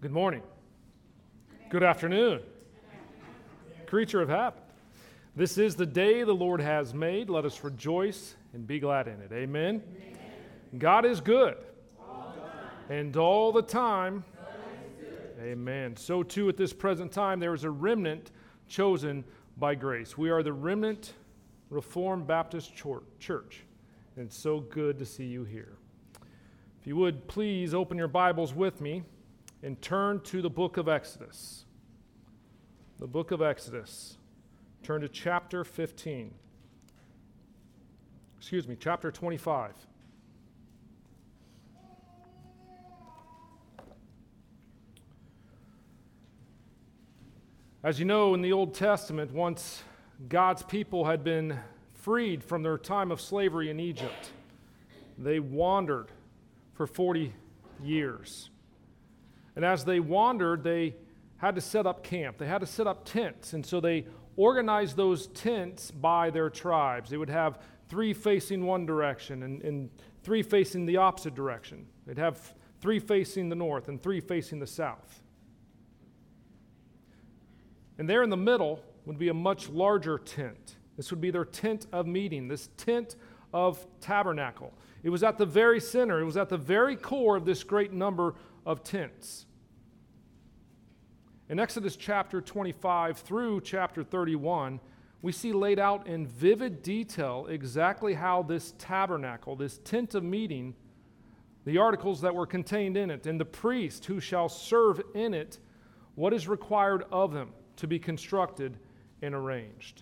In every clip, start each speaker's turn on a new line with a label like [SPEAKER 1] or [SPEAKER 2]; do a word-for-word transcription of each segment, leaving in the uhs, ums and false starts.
[SPEAKER 1] Good morning. Good afternoon. Creature of habit. This is the day the Lord has made. Let us rejoice and be glad in it. Amen. Amen. God is good. All and all the time. Amen. So too at this present time there is a remnant chosen by grace. We are the Remnant Reformed Baptist Church. And it's so good to see you here. If you would please open your Bibles with me and turn to the book of Exodus. The book of Exodus. Turn to chapter fifteen. Excuse me, chapter twenty-five. As you know, in the Old Testament, once God's people had been freed from their time of slavery in Egypt, they wandered for forty years. And as they wandered, they had to set up camp. They had to set up tents. And so they organized those tents by their tribes. They would have three facing one direction and, and three facing the opposite direction. They'd have three facing the north and three facing the south. And there in the middle would be a much larger tent. This would be their tent of meeting, this tent of tabernacle. It was at the very center. It was at the very core of this great number of tents. In Exodus chapter twenty-five through chapter thirty-one, we see laid out in vivid detail exactly how this tabernacle, this tent of meeting, the articles that were contained in it, and the priest who shall serve in it, what is required of them to be constructed and arranged.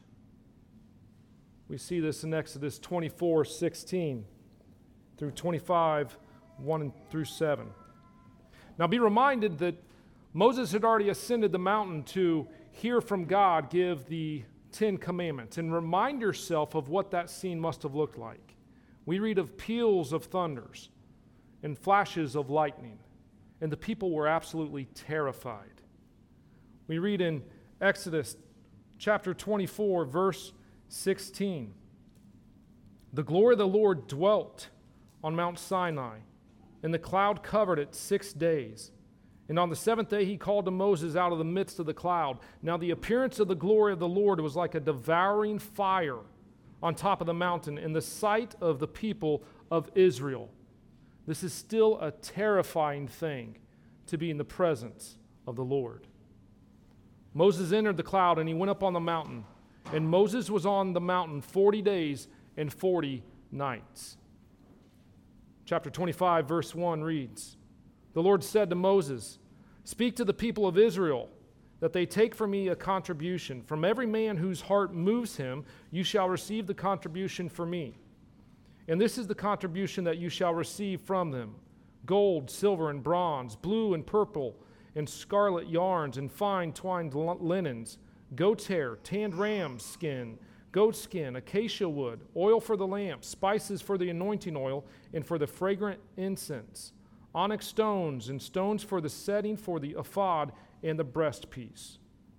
[SPEAKER 1] We see this in Exodus twenty-four sixteen through twenty-five one through seven. Now be reminded that Moses had already ascended the mountain to hear from God give the Ten Commandments, and remind yourself of what that scene must have looked like. We read of peals of thunders and flashes of lightning, and the people were absolutely terrified. We read in Exodus chapter twenty-four, verse sixteen, "The glory of the Lord dwelt on Mount Sinai, and the cloud covered it six days. And on the seventh day he called to Moses out of the midst of the cloud. Now the appearance of the glory of the Lord was like a devouring fire on top of the mountain in the sight of the people of Israel." This is still a terrifying thing to be in the presence of the Lord. Moses entered the cloud and he went up on the mountain. And Moses was on the mountain forty days and forty nights. Chapter twenty-five, verse one reads, "The Lord said to Moses, Speak to the people of Israel, that they take from me a contribution. From every man whose heart moves him, you shall receive the contribution for me. And this is the contribution that you shall receive from them: gold, silver, and bronze, blue and purple, and scarlet yarns, and fine twined linens, goat's hair, tanned ram's skin, goat skin, acacia wood, oil for the lamp, spices for the anointing oil, and for the fragrant incense, onyx stones, and stones for the setting for the ephod and the breastpiece."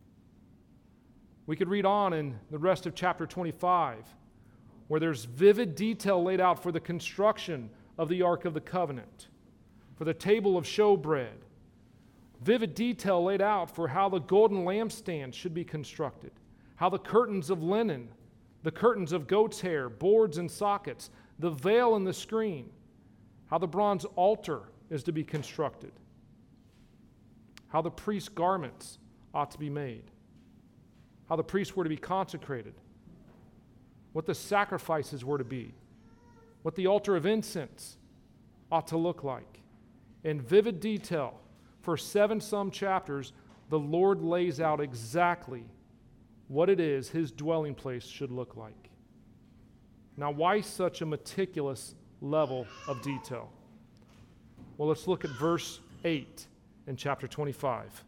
[SPEAKER 1] We could read on in the rest of chapter twenty-five, where there's vivid detail laid out for the construction of the Ark of the Covenant, for the table of showbread, vivid detail laid out for how the golden lampstand should be constructed, how the curtains of linen, the curtains of goat's hair, boards and sockets, the veil and the screen, how the bronze altar is to be constructed, how the priest's garments ought to be made, how the priests were to be consecrated, what the sacrifices were to be, what the altar of incense ought to look like. In vivid detail, for seven some chapters, the Lord lays out exactly what it is his dwelling place should look like. Now, why such a meticulous level of detail? Well, let's look at verse eight in chapter twenty-five.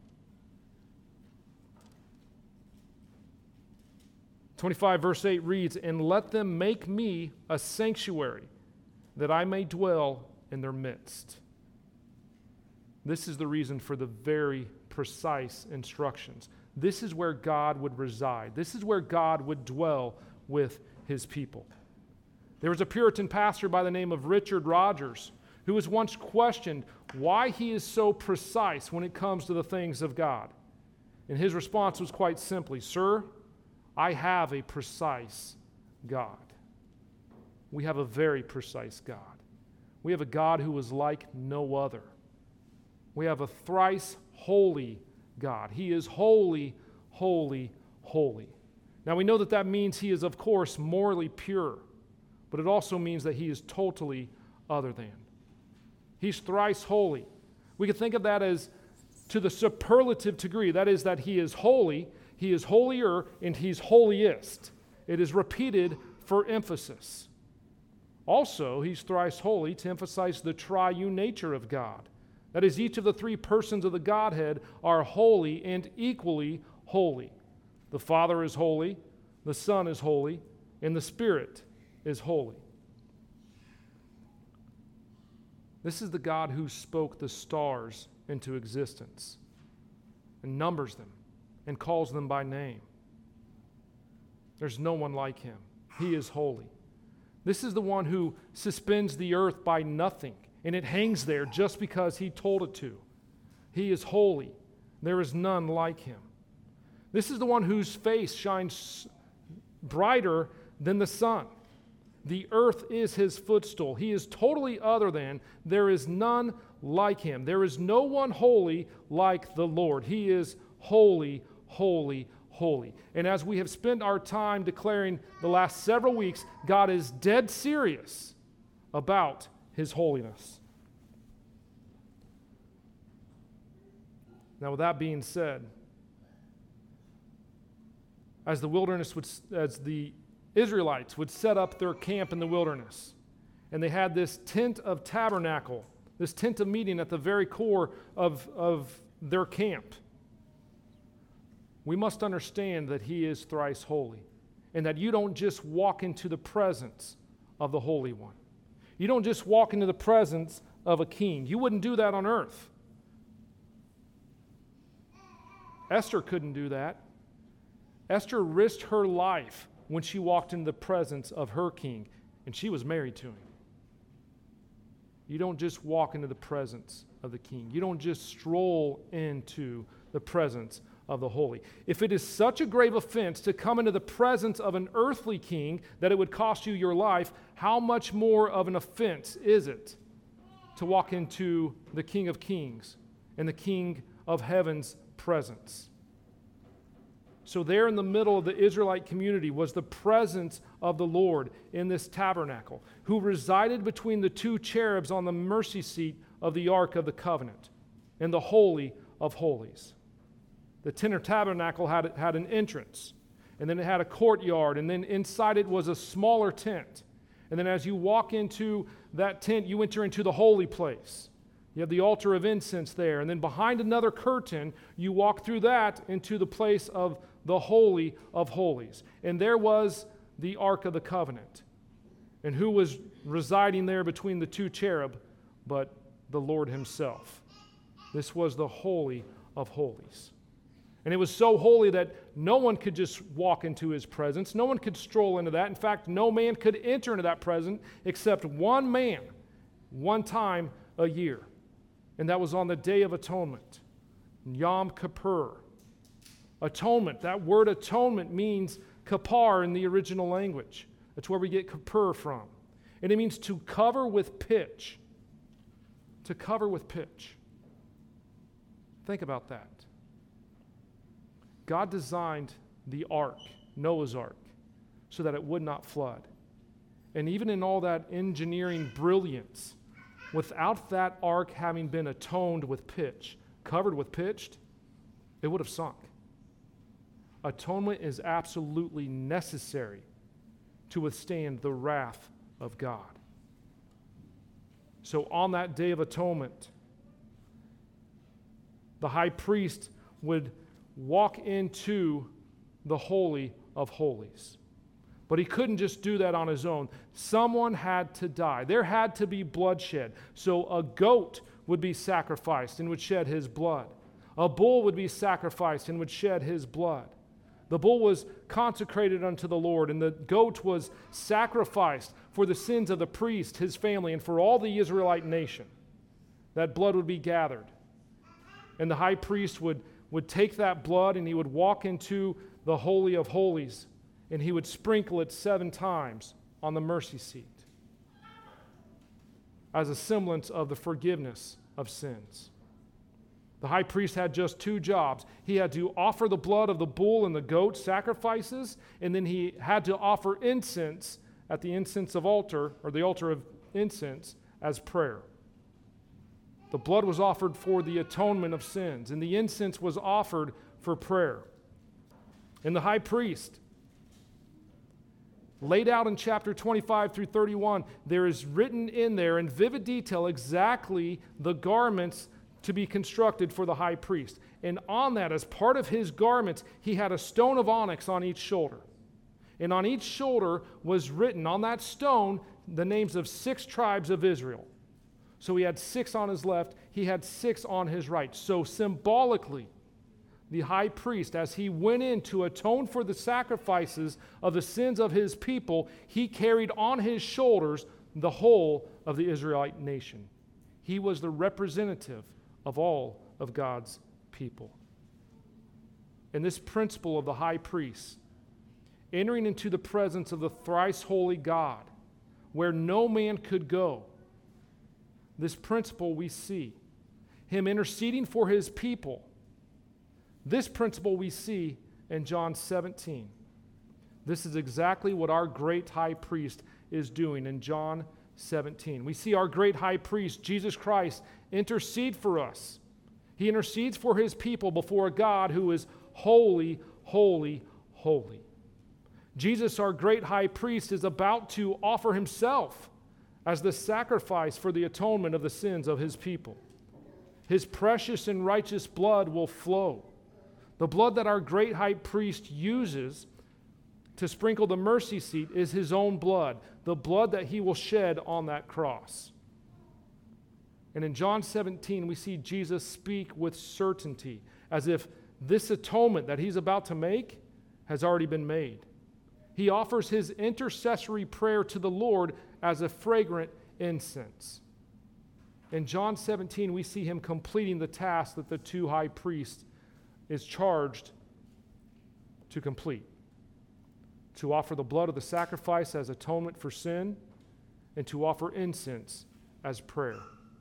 [SPEAKER 1] twenty-five verse eight reads, "And let them make me a sanctuary, that I may dwell in their midst." This is the reason for the very precise instructions. This is where God would reside. This is where God would dwell with his people. There was a Puritan pastor by the name of Richard Rogers who was once questioned why he is so precise when it comes to the things of God. And his response was quite simply, "Sir, I have a precise God." We have a very precise God. We have a God who is like no other. We have a thrice holy God. He is holy, holy, holy. Now we know that that means he is, of course, morally pure, but it also means that he is totally other than. He's thrice holy. We can think of that as to the superlative degree. That is, that he is holy, he is holier, and he's holiest. It is repeated for emphasis. Also, he's thrice holy to emphasize the triune nature of God. That is, each of the three persons of the Godhead are holy and equally holy. The Father is holy, the Son is holy, and the Spirit is holy. This is the God who spoke the stars into existence and numbers them and calls them by name. There's no one like him. He is holy. This is the one who suspends the earth by nothing, and it hangs there just because he told it to. He is holy. There is none like him. This is the one whose face shines brighter than the sun. The earth is his footstool. He is totally other than. There is none like him. There is no one holy like the Lord. He is holy, holy, holy. And as we have spent our time declaring the last several weeks, God is dead serious about his holiness. Now, with that being said, as the wilderness would, as the Israelites would set up their camp in the wilderness, and they had this tent of tabernacle, this tent of meeting at the very core of, of their camp, we must understand that he is thrice holy, and that you don't just walk into the presence of the Holy One. You don't just walk into the presence of a king. You wouldn't do that on earth. Esther couldn't do that. Esther risked her life when she walked into the presence of her king, and she was married to him. You don't just walk into the presence of the king. You don't just stroll into the presence of the holy. If it is such a grave offense to come into the presence of an earthly king that it would cost you your life, how much more of an offense is it to walk into the King of Kings and the King of Heaven's presence? So there in the middle of the Israelite community was the presence of the Lord in this tabernacle, who resided between the two cherubs on the mercy seat of the Ark of the Covenant in the Holy of Holies. The tent of tabernacle had, had an entrance, and then it had a courtyard, and then inside it was a smaller tent. And then as you walk into that tent, you enter into the holy place. You have the altar of incense there, and then behind another curtain, you walk through that into the place of the Holy of Holies. And there was the Ark of the Covenant. And who was residing there between the two cherub but the Lord himself? This was the Holy of Holies. And it was so holy that no one could just walk into his presence. No one could stroll into that. In fact, no man could enter into that presence except one man, one time a year. And that was on the Day of Atonement, Yom Kippur. Atonement, that word atonement means kapar in the original language. That's where we get kippur from. And it means to cover with pitch. To cover with pitch. Think about that. God designed the ark, Noah's ark, so that it would not flood. And even in all that engineering brilliance, without that ark having been atoned with pitch, covered with pitch, it would have sunk. Atonement is absolutely necessary to withstand the wrath of God. So on that Day of Atonement, the high priest would walk into the Holy of Holies. But he couldn't just do that on his own. Someone had to die. There had to be bloodshed. So a goat would be sacrificed and would shed his blood. A bull would be sacrificed and would shed his blood. The bull was consecrated unto the Lord, and the goat was sacrificed for the sins of the priest, his family, and for all the Israelite nation. That blood would be gathered. And the high priest would, would take that blood and he would walk into the Holy of Holies, and he would sprinkle it seven times on the mercy seat as a semblance of the forgiveness of sins. The high priest had just two jobs. He had to offer the blood of the bull and the goat sacrifices, and then he had to offer incense at the incense of altar, or the altar of incense, as prayer. The blood was offered for the atonement of sins, and the incense was offered for prayer. And the high priest, laid out in chapter twenty-five through thirty-one, there is written in there in vivid detail exactly the garments to be constructed for the high priest. And on that, as part of his garments, he had a stone of onyx on each shoulder. And on each shoulder was written on that stone the names of six tribes of Israel. So he had six on his left, he had six on his right. So symbolically, the high priest, as he went in to atone for the sacrifices of the sins of his people, he carried on his shoulders the whole of the Israelite nation. He was the representative of all of God's people. And this principle of the high priest, entering into the presence of the thrice holy God, where no man could go, this principle we see, him interceding for his people. This principle we see in John seventeen. This is exactly what our great high priest is doing in John seventeen. We see our great high priest, Jesus Christ, intercede for us. He intercedes for his people before a God who is holy, holy, holy. Jesus, our great high priest, is about to offer himself as the sacrifice for the atonement of the sins of his people. His precious and righteous blood will flow. The blood that our great high priest uses to sprinkle the mercy seat is his own blood, the blood that he will shed on that cross. And in John seventeen, we see Jesus speak with certainty, as if this atonement that he's about to make has already been made. He offers his intercessory prayer to the Lord as a fragrant incense. In John seventeen, we see him completing the task that the two high priests is charged to complete, to offer the blood of the sacrifice as atonement for sin, and to offer incense as prayer.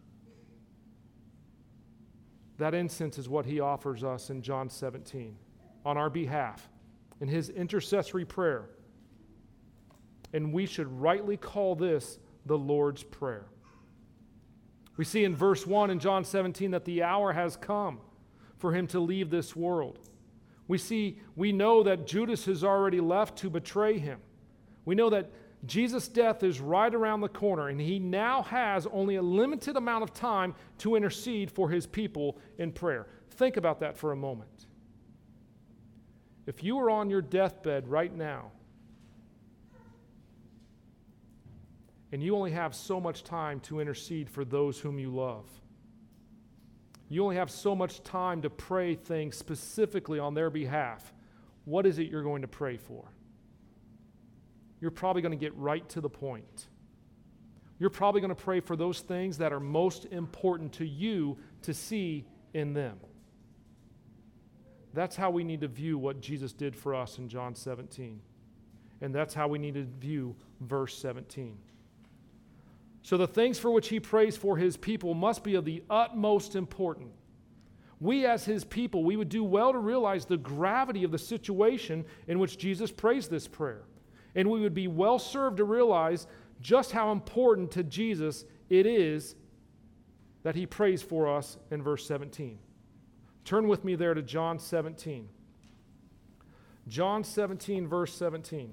[SPEAKER 1] That incense is what he offers us in John seventeen on our behalf in his intercessory prayer. And we should rightly call this the Lord's Prayer. We see in verse one in John seventeen that the hour has come for him to leave this world. We see, we know that Judas has already left to betray him. We know that Jesus' death is right around the corner, and he now has only a limited amount of time to intercede for his people in prayer. Think about that for a moment. If you were on your deathbed right now, and you only have so much time to intercede for those whom you love, you only have so much time to pray things specifically on their behalf, what is it you're going to pray for? You're probably going to get right to the point. You're probably going to pray for those things that are most important to you to see in them. That's how we need to view what Jesus did for us in John seventeen. And that's how we need to view verse seventeen. So the things for which he prays for his people must be of the utmost importance. We as his people, we would do well to realize the gravity of the situation in which Jesus prays this prayer. And we would be well served to realize just how important to Jesus it is that he prays for us in verse seventeen. Turn with me there to John seventeen. John seventeen, verse seventeen.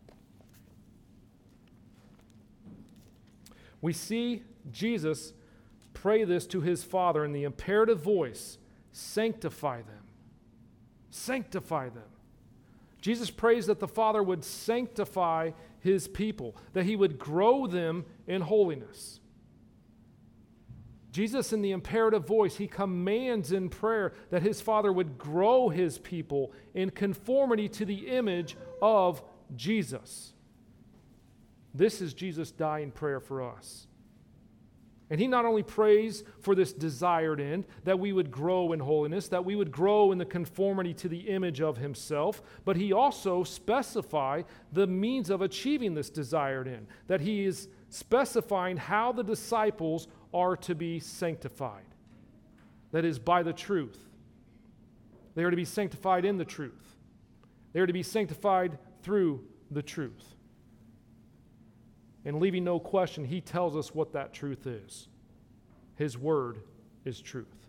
[SPEAKER 1] We see Jesus pray this to his Father in the imperative voice, sanctify them. Sanctify them. Jesus prays that the Father would sanctify his people, that he would grow them in holiness. Jesus, in the imperative voice, he commands in prayer that his Father would grow his people in conformity to the image of Jesus. This is Jesus' dying prayer for us. And he not only prays for this desired end, that we would grow in holiness, that we would grow in the conformity to the image of himself, but he also specifies the means of achieving this desired end, that he is specifying how the disciples are to be sanctified. That is, by the truth. They are to be sanctified in the truth. They are to be sanctified through the truth. And leaving no question, he tells us what that truth is. His word is truth.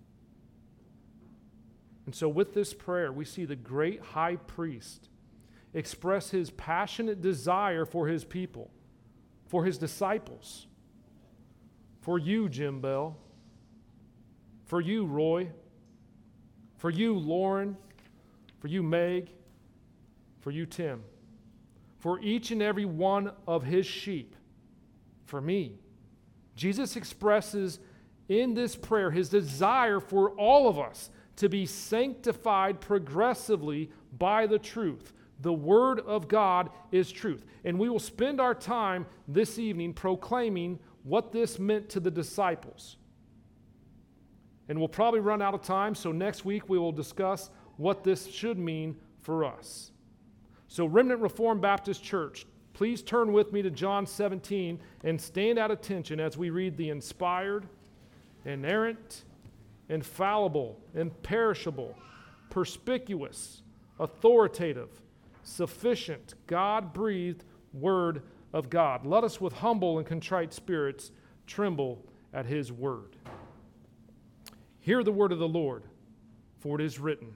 [SPEAKER 1] And so with this prayer, we see the great high priest express his passionate desire for his people, for his disciples, for you, Jim Bell, for you, Roy, for you, Lauren, for you, Meg, for you, Tim, for each and every one of his sheep, for me. Jesus expresses in this prayer his desire for all of us to be sanctified progressively by the truth. The Word of God is truth. And we will spend our time this evening proclaiming what this meant to the disciples. And we'll probably run out of time, so next week we will discuss what this should mean for us. So Remnant Reformed Baptist Church, please turn with me to John seventeen and stand at attention as we read the inspired, inerrant, infallible, imperishable, perspicuous, authoritative, sufficient, God-breathed Word of God. Let us with humble and contrite spirits tremble at his word. Hear the word of the Lord, for it is written.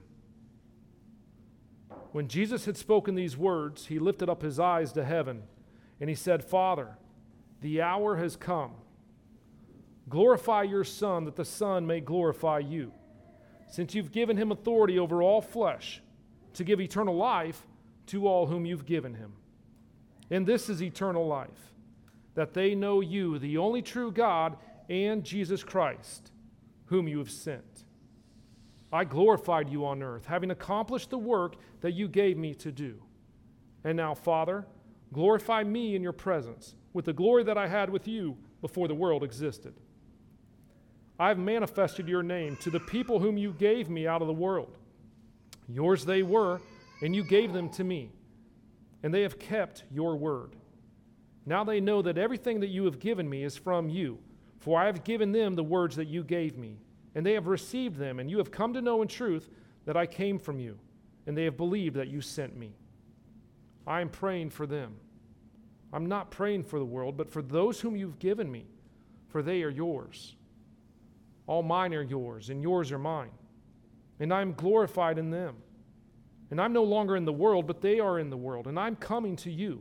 [SPEAKER 1] When Jesus had spoken these words, he lifted up his eyes to heaven, and he said, Father, the hour has come. Glorify your Son, that the Son may glorify you, since you've given him authority over all flesh, to give eternal life to all whom you've given him. And this is eternal life, that they know you, the only true God, and Jesus Christ, whom you have sent. I glorified you on earth, having accomplished the work that you gave me to do. And now, Father, glorify me in your presence with the glory that I had with you before the world existed. I have manifested your name to the people whom you gave me out of the world. Yours they were, and you gave them to me, and they have kept your word. Now they know that everything that you have given me is from you, for I have given them the words that you gave me, and they have received them, and you have come to know in truth that I came from you, and they have believed that you sent me. I am praying for them. I'm not praying for the world, but for those whom you've given me, for they are yours. All mine are yours, and yours are mine, and I am glorified in them. And I'm no longer in the world, but they are in the world, and I'm coming to you.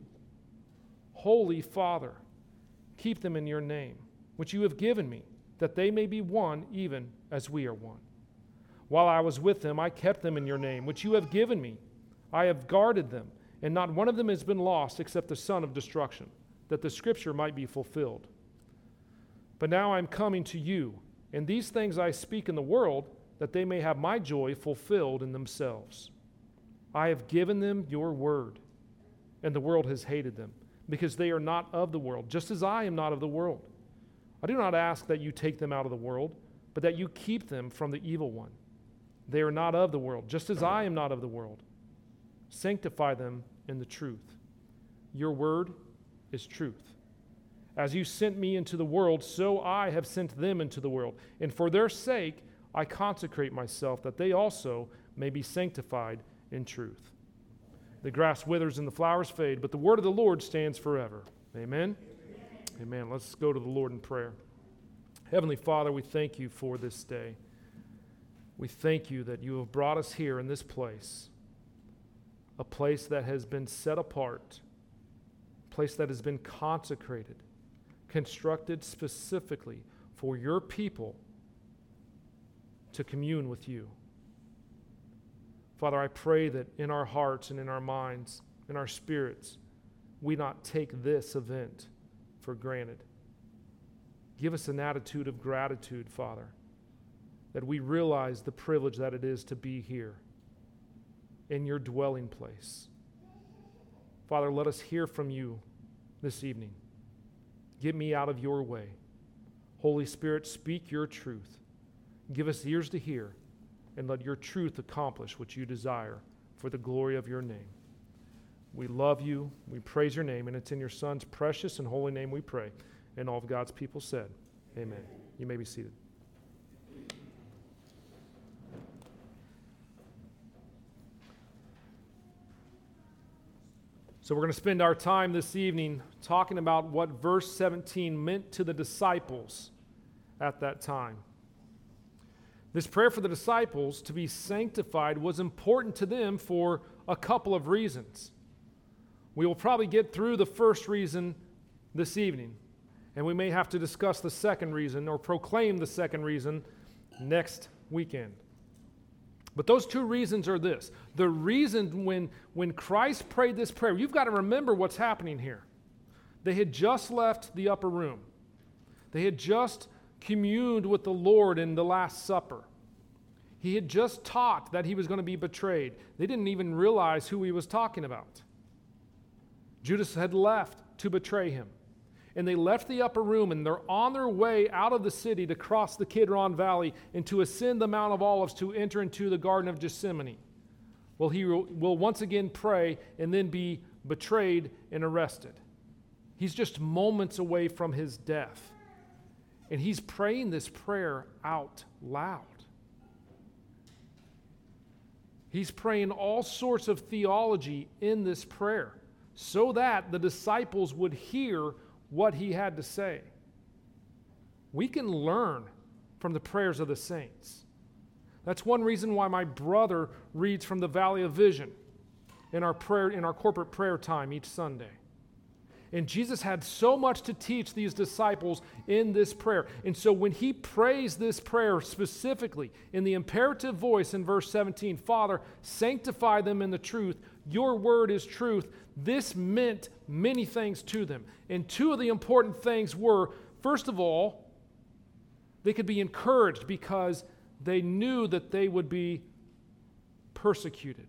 [SPEAKER 1] Holy Father, keep them in your name, which you have given me, that they may be one even as we are one. While I was with them, I kept them in your name, which you have given me. I have guarded them, and not one of them has been lost except the son of destruction, that the scripture might be fulfilled. But now I am coming to you, and these things I speak in the world, that they may have my joy fulfilled in themselves. I have given them your word, and the world has hated them, because they are not of the world, just as I am not of the world. I do not ask that you take them out of the world, but that you keep them from the evil one. They are not of the world, just as I am not of the world. Sanctify them in the truth. Your word is truth. As you sent me into the world, so I have sent them into the world. And for their sake I consecrate myself, that they also may be sanctified in truth. The grass withers and the flowers fade, but the word of the Lord stands forever. Amen? Amen. Amen. Let's go to the Lord in prayer. Heavenly Father, we thank you for this day. We thank you that you have brought us here in this place, a place that has been set apart, a place that has been consecrated, constructed specifically for your people to commune with you. Father, I pray that in our hearts and in our minds, in our spirits, we not take this event for granted. Give us an attitude of gratitude, Father, that we realize the privilege that it is to be here in your dwelling place. Father, let us hear from you this evening. Get me out of your way. Holy Spirit, speak your truth. Give us ears to hear, and let your truth accomplish what you desire for the glory of your name. We love you. We praise your name, and it's in your Son's precious and holy name we pray. And all of God's people said, amen. You may be seated. So we're going to spend our time this evening talking about what verse seventeen meant to the disciples at that time. This prayer for the disciples to be sanctified was important to them for a couple of reasons. We will probably get through the first reason this evening, and we may have to discuss the second reason or proclaim the second reason next weekend. But those two reasons are this. The reason when, when Christ prayed this prayer, you've got to remember what's happening here. They had just left the upper room. They had just communed with the Lord in the Last Supper. He had just taught that he was going to be betrayed. They didn't even realize who he was talking about. Judas had left to betray him. And they left the upper room, and they're on their way out of the city to cross the Kidron Valley and to ascend the Mount of Olives to enter into the Garden of Gethsemane. Well, he will once again pray and then be betrayed and arrested. He's just moments away from his death. And he's praying this prayer out loud. He's praying all sorts of theology in this prayer so that the disciples would hear what he had to say. We can learn from the prayers of the saints. That's one reason why my brother reads from the Valley of Vision in our prayer, in our corporate prayer time each Sunday. And Jesus had so much to teach these disciples in this prayer. And so when he prays this prayer specifically in the imperative voice in verse seventeen, Father, sanctify them in the truth. Your word is truth. This meant many things to them. And two of the important things were, first of all, they could be encouraged because they knew that they would be persecuted.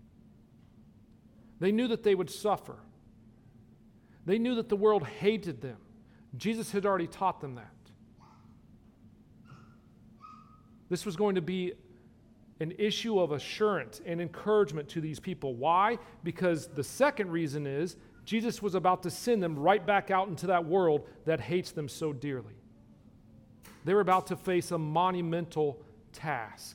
[SPEAKER 1] They knew that they would suffer. They knew that the world hated them. Jesus had already taught them that. This was going to be an issue of assurance and encouragement to these people. Why? Because the second reason is Jesus was about to send them right back out into that world that hates them so dearly. They were about to face a monumental task.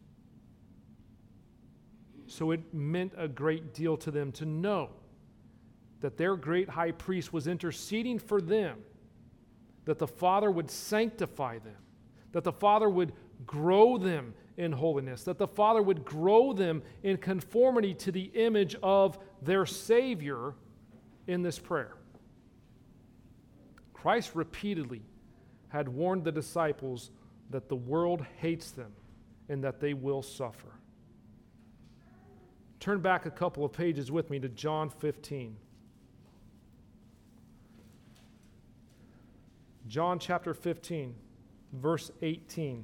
[SPEAKER 1] So it meant a great deal to them to know that their great high priest was interceding for them, that the Father would sanctify them, that the Father would grow them in holiness, that the Father would grow them in conformity to the image of their Savior in this prayer. Christ repeatedly had warned the disciples that the world hates them and that they will suffer. Turn back a couple of pages with me to John fifteen. John chapter fifteen, verse eighteen.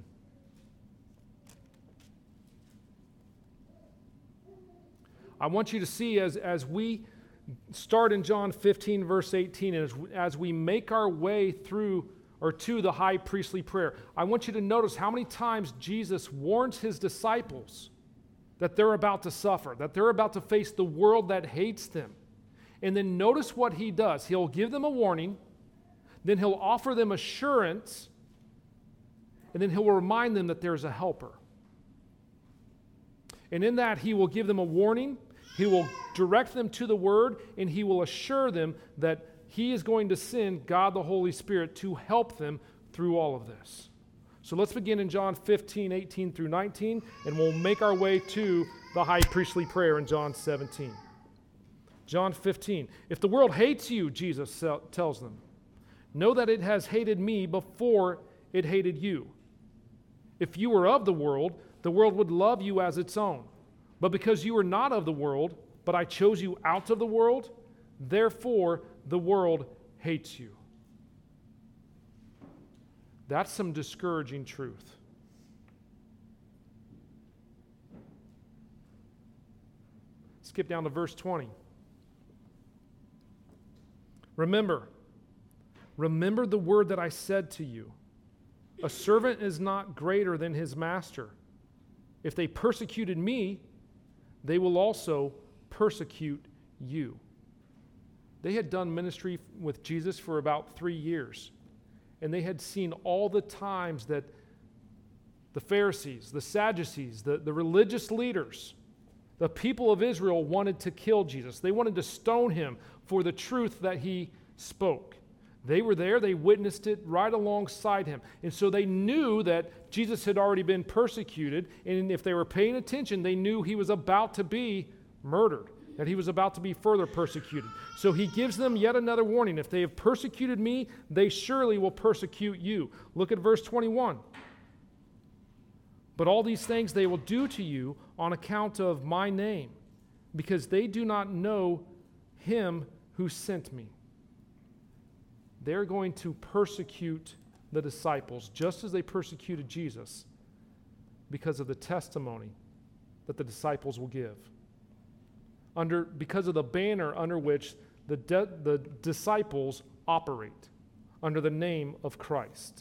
[SPEAKER 1] I want you to see as, as we start in John fifteen, verse eighteen, and as, as we make our way through or to the high priestly prayer, I want you to notice how many times Jesus warns his disciples that they're about to suffer, that they're about to face the world that hates them. And then notice what he does. He'll give them a warning, then he'll offer them assurance, and then he'll remind them that there's a helper. And in that, he will give them a warning, he will direct them to the word, and he will assure them that he is going to send God the Holy Spirit to help them through all of this. So let's begin in John fifteen, eighteen through nineteen, and we'll make our way to the high priestly prayer in John seventeen. John fifteen. If the world hates you, Jesus tells them, know that it has hated me before it hated you. If you were of the world, the world would love you as its own. But because you are not of the world, but I chose you out of the world, therefore the world hates you. That's some discouraging truth. Skip down to verse twenty. Remember, remember the word that I said to you. A servant is not greater than his master. If they persecuted me, they will also persecute you. They had done ministry with Jesus for about three years, and they had seen all the times that the Pharisees, the Sadducees, the, the religious leaders, the people of Israel wanted to kill Jesus. They wanted to stone him for the truth that he spoke. They were there, they witnessed it right alongside him. And so they knew that Jesus had already been persecuted, and if they were paying attention, they knew he was about to be murdered, that he was about to be further persecuted. So he gives them yet another warning. If they have persecuted me, they surely will persecute you. Look at verse twenty-one. But all these things they will do to you on account of my name, because they do not know him who sent me. They're going to persecute the disciples just as they persecuted Jesus because of the testimony that the disciples will give. Under, because of the banner under which the, de, the disciples operate, under the name of Christ.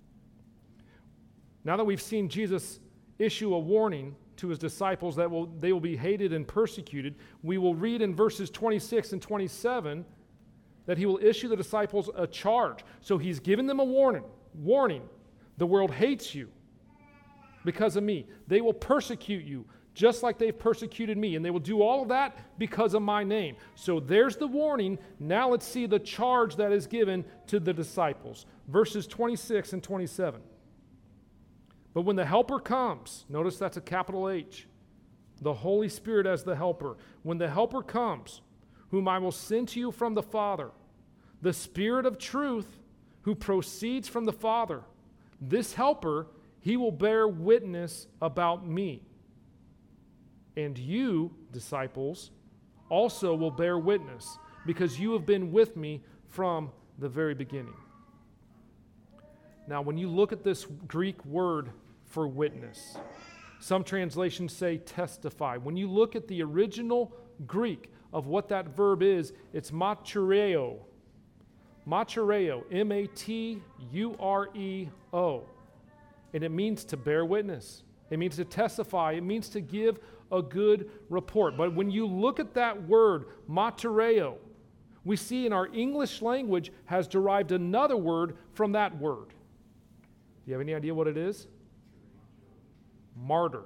[SPEAKER 1] Now that we've seen Jesus issue a warning to his disciples that will, they will be hated and persecuted, we will read in verses twenty-six and twenty-seven that he will issue the disciples a charge. So he's given them a warning. Warning, the world hates you because of me. They will persecute you just like they've persecuted me, and they will do all of that because of my name. So there's the warning. Now let's see the charge that is given to the disciples. Verses twenty-six and twenty-seven. But when the Helper comes, notice that's a capital H, the Holy Spirit as the Helper. When the Helper comes, whom I will send to you from the Father, the Spirit of truth who proceeds from the Father, this Helper, he will bear witness about me. And you, disciples, also will bear witness, because you have been with me from the very beginning. Now, when you look at this Greek word for witness, some translations say testify. When you look at the original Greek of what that verb is, it's matureo. Matureo, M A T U R E O. And it means to bear witness. It means to testify. It means to give a good report. But when you look at that word, matureo, we see in our English language has derived another word from that word. Do you have any idea what it is? Martyr.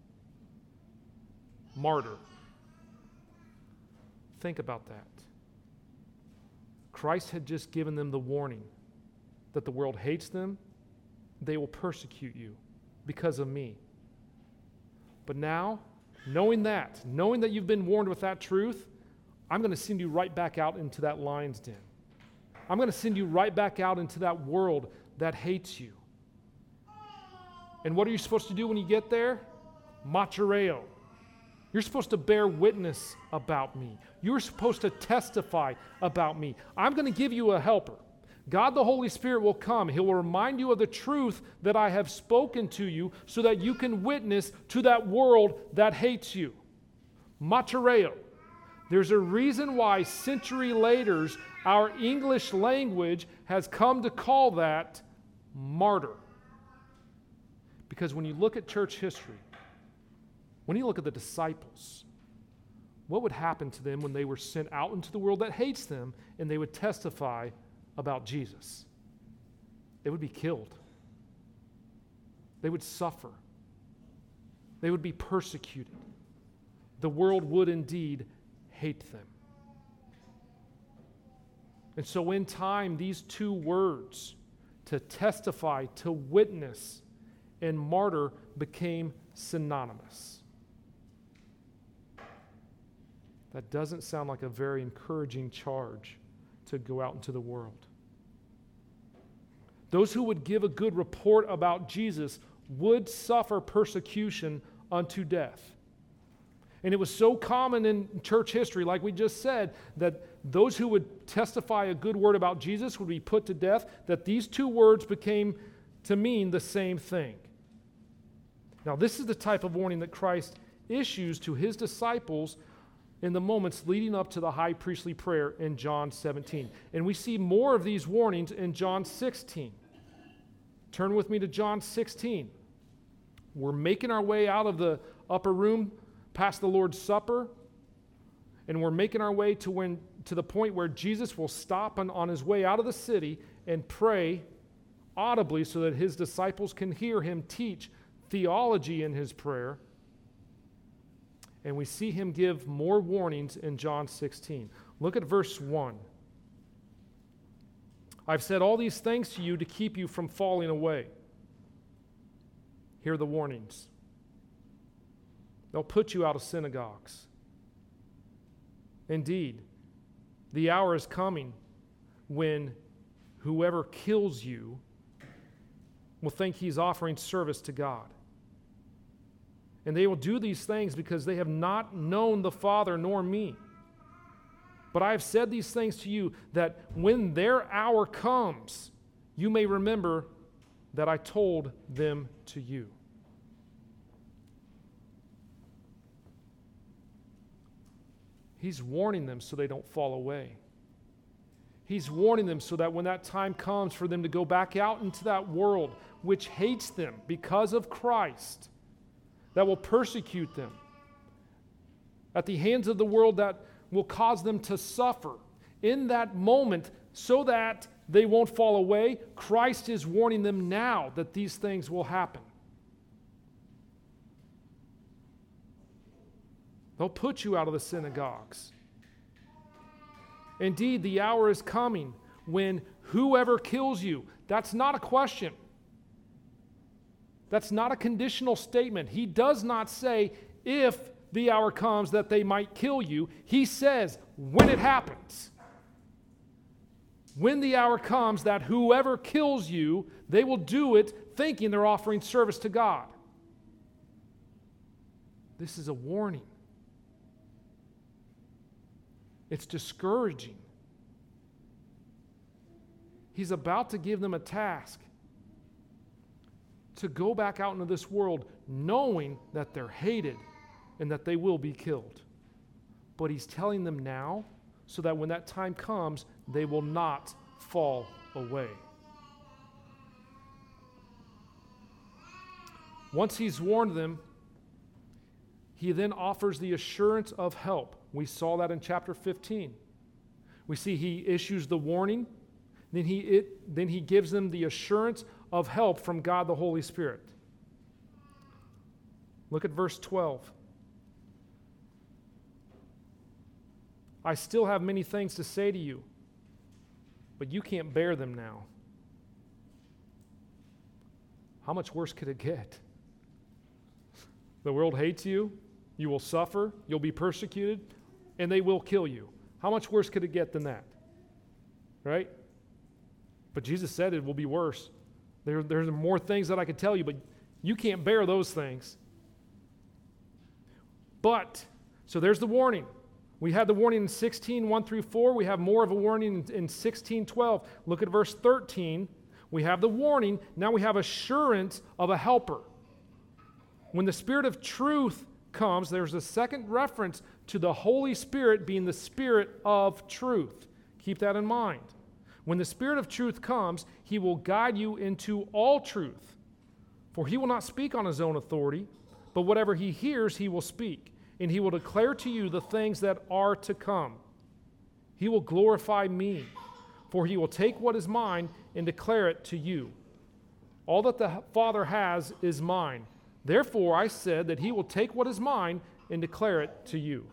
[SPEAKER 1] Martyr. Think about that. Christ had just given them the warning that the world hates them, they will persecute you because of me. But now, knowing that, knowing that you've been warned with that truth, I'm going to send you right back out into that lion's den. I'm going to send you right back out into that world that hates you. And what are you supposed to do when you get there? Matureo. You're supposed to bear witness about me. You're supposed to testify about me. I'm going to give you a helper. God the Holy Spirit will come. He will remind you of the truth that I have spoken to you so that you can witness to that world that hates you. Matureo. There's a reason why century later our English language has come to call that martyr. Because when you look at church history, when you look at the disciples, what would happen to them when they were sent out into the world that hates them and they would testify about Jesus? They would be killed. They would suffer. They would be persecuted. The world would indeed hate them. And so in time, these two words, to testify, to witness, and martyr became synonymous. That doesn't sound like a very encouraging charge to go out into the world. Those who would give a good report about Jesus would suffer persecution unto death. And it was so common in church history, like we just said, that those who would testify a good word about Jesus would be put to death, that these two words became to mean the same thing. Now, this is the type of warning that Christ issues to his disciples in the moments leading up to the high priestly prayer in John seventeen. And we see more of these warnings in John sixteen. Turn with me to John sixteen. We're making our way out of the upper room past the Lord's Supper, and we're making our way to when to the point where Jesus will stop on, on his way out of the city and pray audibly so that his disciples can hear him teach theology in his prayer. And we see him give more warnings in John sixteen. Look at verse one. I've said all these things to you to keep you from falling away. Here are the warnings. They'll put you out of synagogues. Indeed, the hour is coming when whoever kills you will think he's offering service to God. And they will do these things because they have not known the Father nor me. But I have said these things to you that when their hour comes, you may remember that I told them to you. He's warning them so they don't fall away. He's warning them so that when that time comes for them to go back out into that world which hates them because of Christ, that will persecute them, at the hands of the world that will cause them to suffer, in that moment, so that they won't fall away, Christ is warning them now that these things will happen. They'll put you out of the synagogues. Indeed, the hour is coming when whoever kills you, that's not a question. That's not a conditional statement. He does not say, if the hour comes that they might kill you. He says, when it happens. When the hour comes that whoever kills you, they will do it thinking they're offering service to God. This is a warning. It's discouraging. He's about to give them a task to go back out into this world knowing that they're hated and that they will be killed. But he's telling them now so that when that time comes, they will not fall away. Once he's warned them, he then offers the assurance of help. We saw that in chapter fifteen. We see he issues the warning, then he, it, then he gives them the assurance of help from God the Holy Spirit. Look at verse twelve. I still have many things to say to you, but you can't bear them now. How much worse could it get? The world hates you, you will suffer, you'll be persecuted, and they will kill you. How much worse could it get than that? Right? But Jesus said it will be worse. There, there's more things that I could tell you, but you can't bear those things. But, so there's the warning. We had the warning in sixteen, one through four. We have more of a warning in, in sixteen, twelve. Look at verse thirteen. We have the warning. Now we have assurance of a helper. When the Spirit of truth comes, there's a second reference to the Holy Spirit being the Spirit of truth. Keep that in mind. When the Spirit of truth comes, he will guide you into all truth. For he will not speak on his own authority, but whatever he hears, he will speak. And he will declare to you the things that are to come. He will glorify me, for he will take what is mine and declare it to you. All that the Father has is mine. Therefore, I said that he will take what is mine and declare it to you.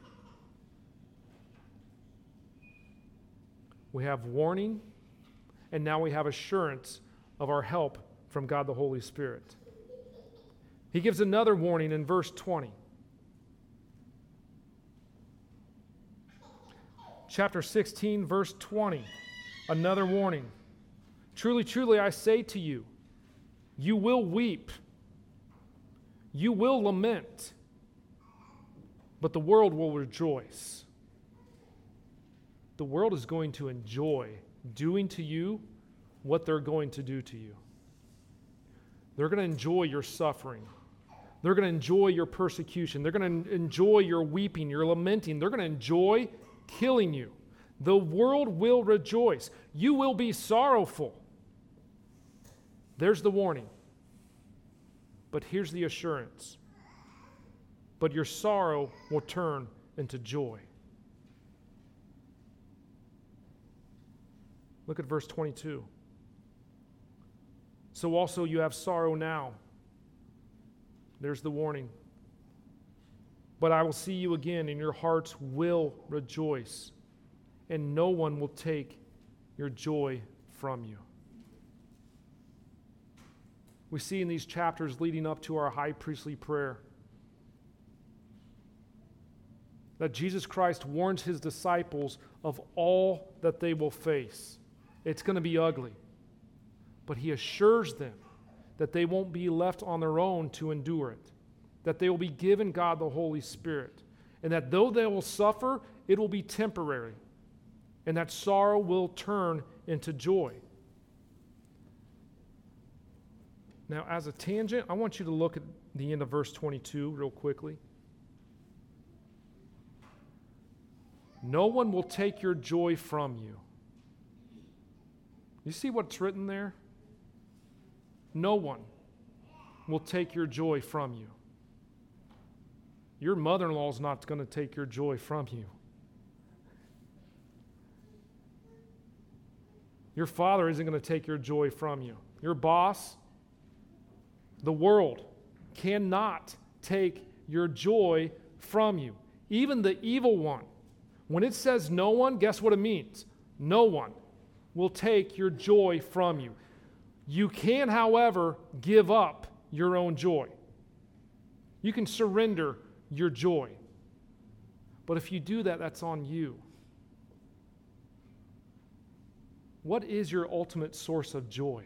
[SPEAKER 1] We have warning, and now we have assurance of our help from God the Holy Spirit. He gives another warning in verse twenty. Chapter sixteen, verse twenty, another warning. Truly, truly, I say to you, you will weep, you will lament, but the world will rejoice. The world is going to enjoy doing to you what they're going to do to you. They're going to enjoy your suffering. They're going to enjoy your persecution. They're going to enjoy your weeping, your lamenting. They're going to enjoy killing you. The world will rejoice. You will be sorrowful. There's the warning. But here's the assurance. But your sorrow will turn into joy. Look at verse twenty-two. So also you have sorrow now. There's the warning. But I will see you again, and your hearts will rejoice, and no one will take your joy from you. We see in these chapters leading up to our high priestly prayer that Jesus Christ warns his disciples of all that they will face. It's going to be ugly. But he assures them that they won't be left on their own to endure it, that they will be given God the Holy Spirit, and that though they will suffer, it will be temporary, and that sorrow will turn into joy. Now, as a tangent, I want you to look at the end of verse twenty-two real quickly. No one will take your joy from you. You see what's written there? No one will take your joy from you. Your mother-in-law is not going to take your joy from you. Your father isn't going to take your joy from you. Your boss, the world, cannot take your joy from you. Even the evil one. When it says no one, guess what it means? No one will take your joy from you. You can, however, give up your own joy. You can surrender your joy. But if you do that, that's on you. What is your ultimate source of joy?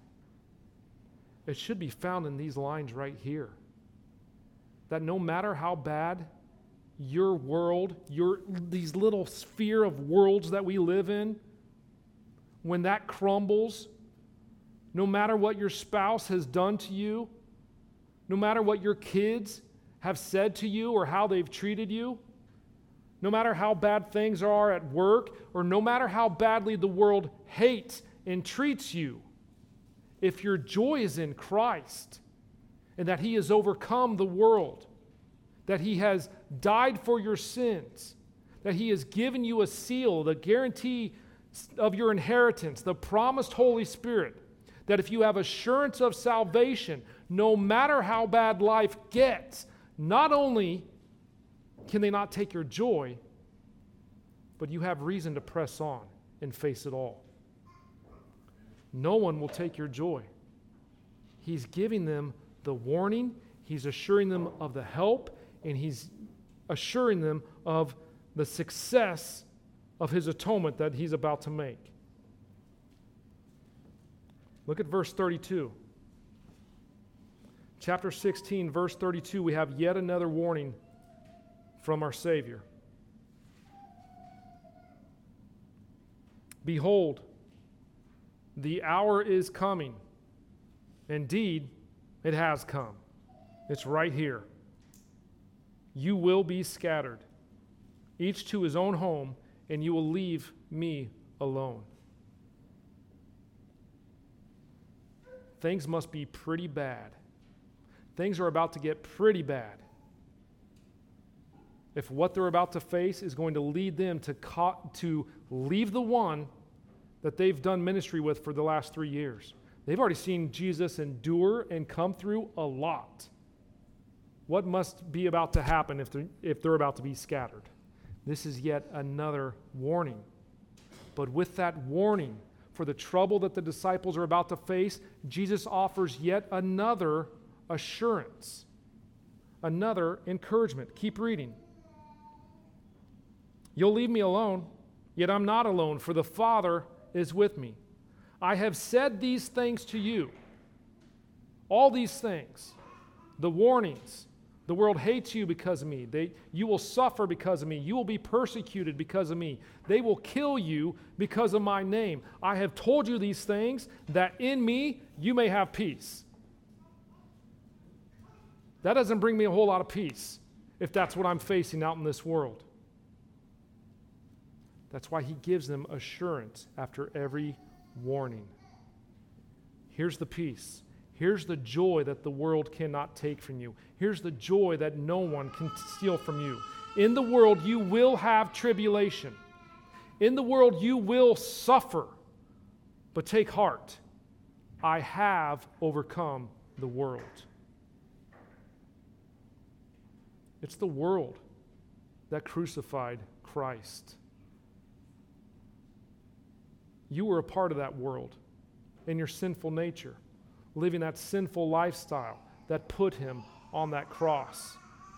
[SPEAKER 1] It should be found in these lines right here. That no matter how bad your world, your these little sphere of worlds that we live in, when that crumbles, no matter what your spouse has done to you, no matter what your kids have said to you or how they've treated you, no matter how bad things are at work, or no matter how badly the world hates and treats you, if your joy is in Christ and that he has overcome the world, that he has died for your sins, that he has given you a seal, the guarantee of your inheritance, the promised Holy Spirit, that if you have assurance of salvation, no matter how bad life gets, not only can they not take your joy, but you have reason to press on and face it all. No one will take your joy. He's giving them the warning, he's assuring them of the help, and he's assuring them of the success of his atonement that he's about to make. Look at verse thirty-two. Chapter sixteen, verse thirty-two, we have yet another warning from our Savior. Behold, the hour is coming. Indeed, it has come. It's right here. You will be scattered, each to his own home, and you will leave me alone. Things must be pretty bad. Things are about to get pretty bad if what they're about to face is going to lead them to, co- to leave the one that they've done ministry with for the last three years. They've already seen Jesus endure and come through a lot. What must be about to happen if they're, if they're about to be scattered? This is yet another warning. But with that warning for the trouble that the disciples are about to face, Jesus offers yet another assurance, another encouragement. Keep reading. You'll leave me alone, yet I'm not alone, for the Father is with me. I have said these things to you, all these things, the warnings. The world hates you because of me. They, you will suffer because of me. You will be persecuted because of me. They will kill you because of my name. I have told you these things that in me you may have peace. That doesn't bring me a whole lot of peace if that's what I'm facing out in this world. That's why he gives them assurance after every warning. Here's the peace. Here's the joy that the world cannot take from you. Here's the joy that no one can steal from you. In the world, you will have tribulation. In the world, you will suffer. But take heart. I have overcome the world. It's the world that crucified Christ. You were a part of that world in your sinful nature, living that sinful lifestyle that put him on that cross.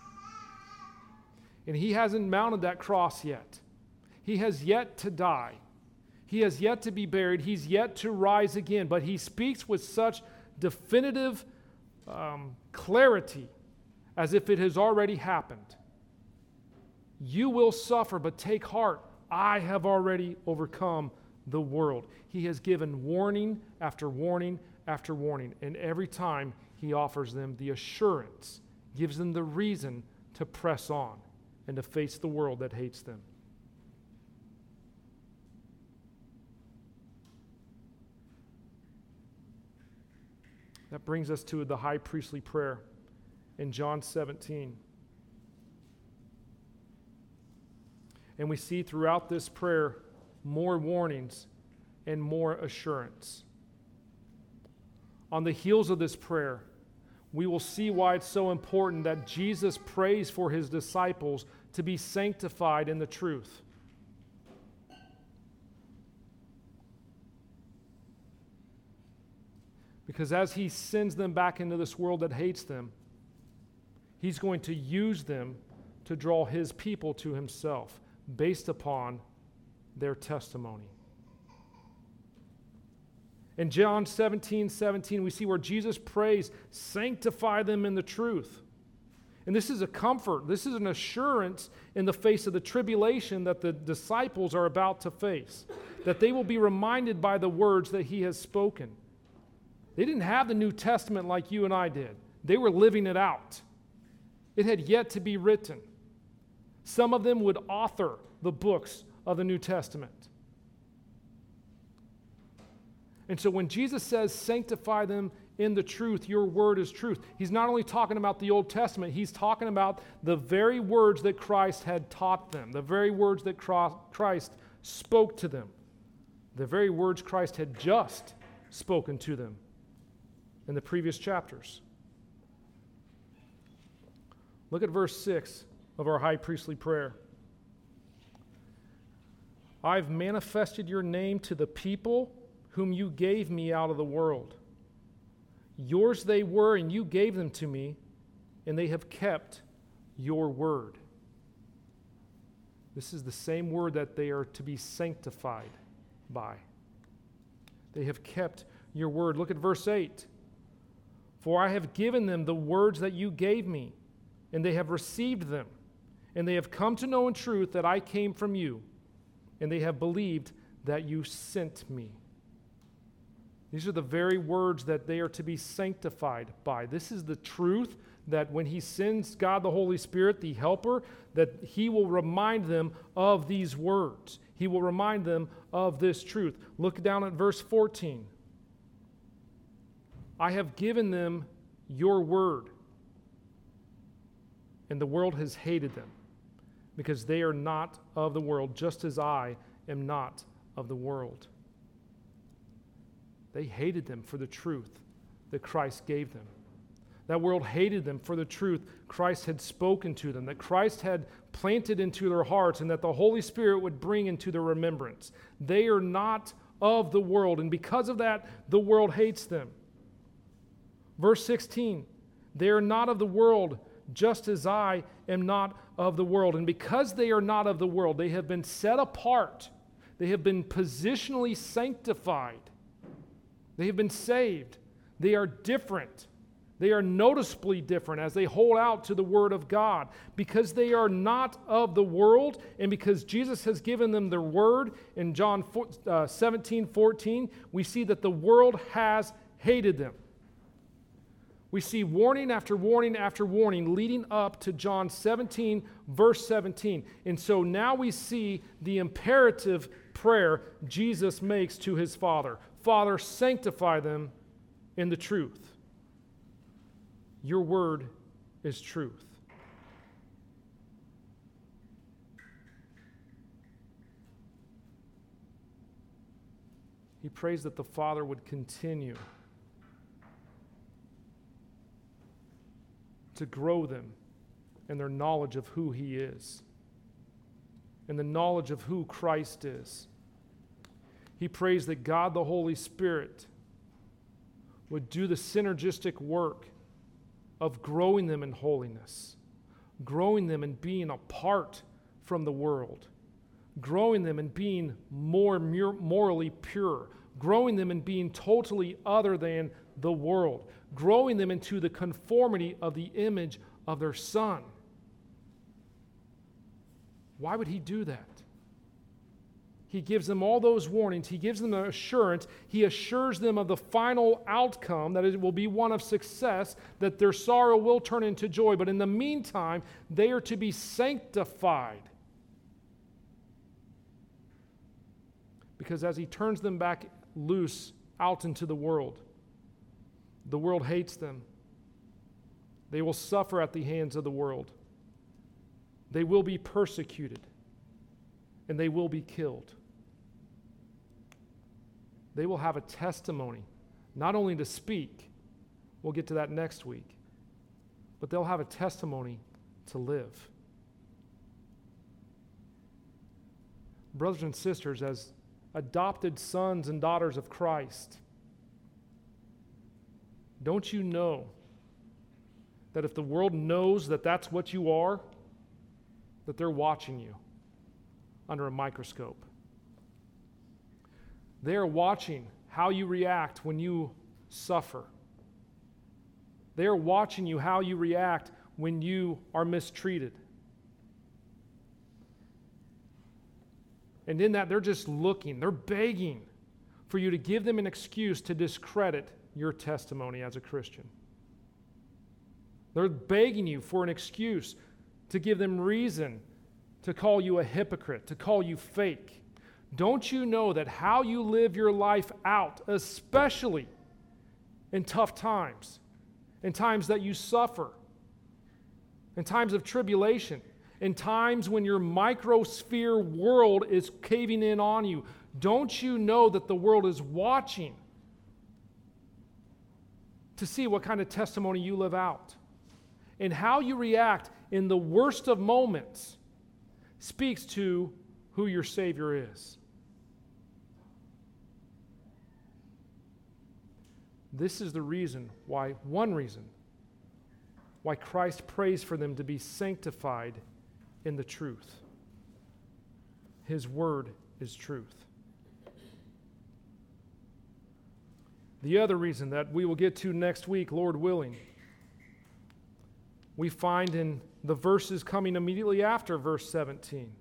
[SPEAKER 1] And he hasn't mounted that cross yet. He has yet to die. He has yet to be buried. He's yet to rise again. But he speaks with such definitive um, clarity as if it has already happened. You will suffer, but take heart. I have already overcome the world. He has given warning after warning after warning. And every time he offers them the assurance, gives them the reason to press on and to face the world that hates them. That brings us to the high priestly prayer in John seventeen. And we see throughout this prayer more warnings and more assurance. On the heels of this prayer, we will see why it's so important that Jesus prays for his disciples to be sanctified in the truth. Because as he sends them back into this world that hates them, he's going to use them to draw his people to himself based upon their testimony. In John seventeen seventeen, we see where Jesus prays, sanctify them in the truth. And this is a comfort, this is an assurance in the face of the tribulation that the disciples are about to face, that they will be reminded by the words that he has spoken. They didn't have the New Testament like you and I did. They were living it out. It had yet to be written. Some of them would author the books of the New Testament. And so when Jesus says, sanctify them in the truth, your word is truth, he's not only talking about the Old Testament, he's talking about the very words that Christ had taught them, the very words that Christ spoke to them, the very words Christ had just spoken to them in the previous chapters. Look at verse six of our high priestly prayer. I've manifested your name to the people whom you gave me out of the world. Yours they were, and you gave them to me, and they have kept your word. This is the same word that they are to be sanctified by. They have kept your word. Look at verse eight. For I have given them the words that you gave me, and they have received them, and they have come to know in truth that I came from you, and they have believed that you sent me. These are the very words that they are to be sanctified by. This is the truth that when he sends God the Holy Spirit, the helper, that he will remind them of these words. He will remind them of this truth. Look down at verse fourteen. I have given them your word, and the world has hated them, because they are not of the world, just as I am not of the world. They hated them for the truth that Christ gave them. That world hated them for the truth Christ had spoken to them, that Christ had planted into their hearts, and that the Holy Spirit would bring into their remembrance. They are not of the world, and because of that, the world hates them. Verse sixteen, they are not of the world, just as I am not of the world. And because they are not of the world, they have been set apart. They have been positionally sanctified. They have been saved. They are different. They are noticeably different as they hold out to the Word of God. Because they are not of the world, and because Jesus has given them their Word, in John seventeen fourteen, we see that the world has hated them. We see warning after warning after warning leading up to John seventeen, verse seventeen. And so now we see the imperative prayer Jesus makes to his Father. Father, sanctify them in the truth. Your word is truth. He prays that the Father would continue to grow them in their knowledge of who he is and the knowledge of who Christ is. He prays that God the Holy Spirit would do the synergistic work of growing them in holiness, growing them in being apart from the world, growing them in being more morally pure, growing them in being totally other than the world, growing them into the conformity of the image of their Son. Why would he do that? He gives them all those warnings. He gives them the assurance. He assures them of the final outcome, that it will be one of success, that their sorrow will turn into joy. But in the meantime, they are to be sanctified. Because as he turns them back loose out into the world, the world hates them. They will suffer at the hands of the world. They will be persecuted. And they will be killed. They will have a testimony, not only to speak, we'll get to that next week, but they'll have a testimony to live. Brothers and sisters, as adopted sons and daughters of Christ, don't you know that if the world knows that that's what you are, that they're watching you under a microscope? They are watching how you react when you suffer. They are watching you how you react when you are mistreated. And in that, they're just looking, they're begging for you to give them an excuse to discredit your testimony as a Christian. They're begging you for an excuse to give them reason to call you a hypocrite, to call you fake. Don't you know that how you live your life out, especially in tough times, in times that you suffer, in times of tribulation, in times when your microsphere world is caving in on you, don't you know that the world is watching to see what kind of testimony you live out? And how you react in the worst of moments speaks to who your Savior is. This is the reason why, one reason, why Christ prays for them to be sanctified in the truth. His word is truth. The other reason that we will get to next week, Lord willing, we find in the verses coming immediately after verse seventeen.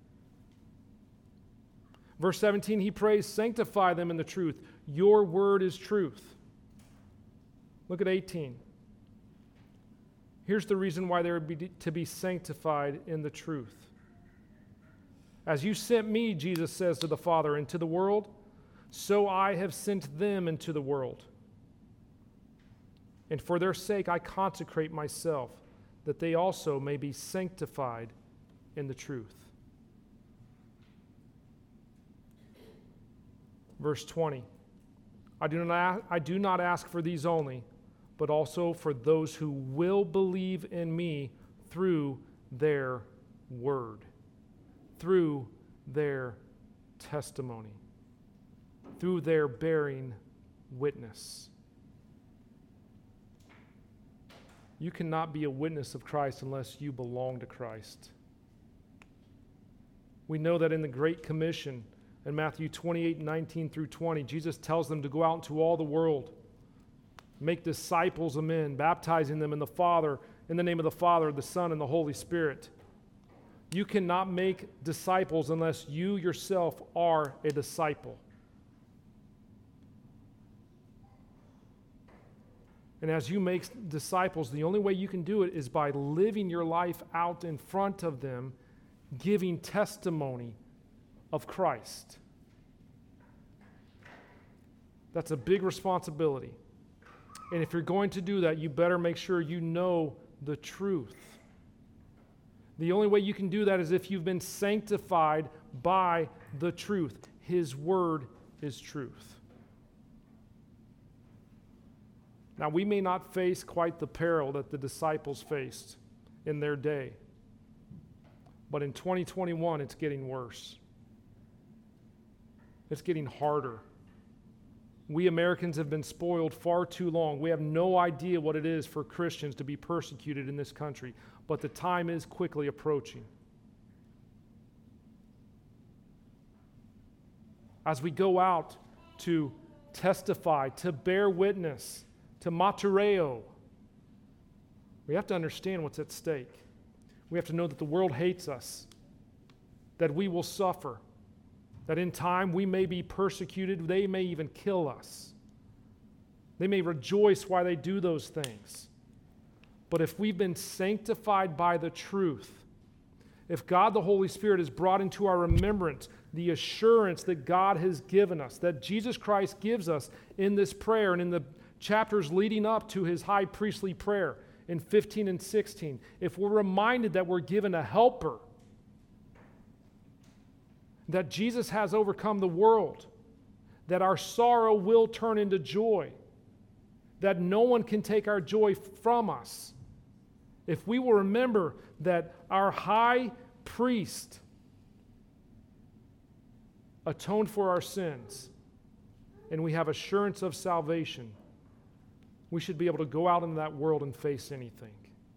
[SPEAKER 1] Verse seventeen, he prays, sanctify them in the truth. Your word is truth. Look at eighteen. Here's the reason why they are to be sanctified in the truth. As you sent me, Jesus says to the Father, into the world, so I have sent them into the world. And for their sake I consecrate myself, that they also may be sanctified in the truth. Verse twenty, I do not, I do not ask for these only, but also for those who will believe in me through their word, through their testimony, through their bearing witness. You cannot be a witness of Christ unless you belong to Christ. We know that in the Great Commission, in Matthew twenty-eight, nineteen through twenty, Jesus tells them to go out into all the world, make disciples of men, baptizing them in the Father, in the name of the Father, the Son, and the Holy Spirit. You cannot make disciples unless you yourself are a disciple. And as you make disciples, the only way you can do it is by living your life out in front of them, giving testimony of Christ. That's a big responsibility. And if you're going to do that, you better make sure you know the truth. The only way you can do that is if you've been sanctified by the truth. His word is truth. Now, we may not face quite the peril that the disciples faced in their day, but in twenty twenty-one, it's getting worse. It's getting harder. We Americans have been spoiled far too long. We have no idea what it is for Christians to be persecuted in this country, but the time is quickly approaching. As we go out to testify, to bear witness, to matureo, we have to understand what's at stake. We have to know that the world hates us, that we will suffer, that in time we may be persecuted, they may even kill us. They may rejoice while they do those things. But if we've been sanctified by the truth, if God the Holy Spirit has brought into our remembrance the assurance that God has given us, that Jesus Christ gives us in this prayer and in the chapters leading up to his high priestly prayer in fifteen and sixteen, if we're reminded that we're given a helper, that Jesus has overcome the world, that our sorrow will turn into joy, that no one can take our joy from us, if we will remember that our high priest atoned for our sins and we have assurance of salvation, we should be able to go out into that world and face anything.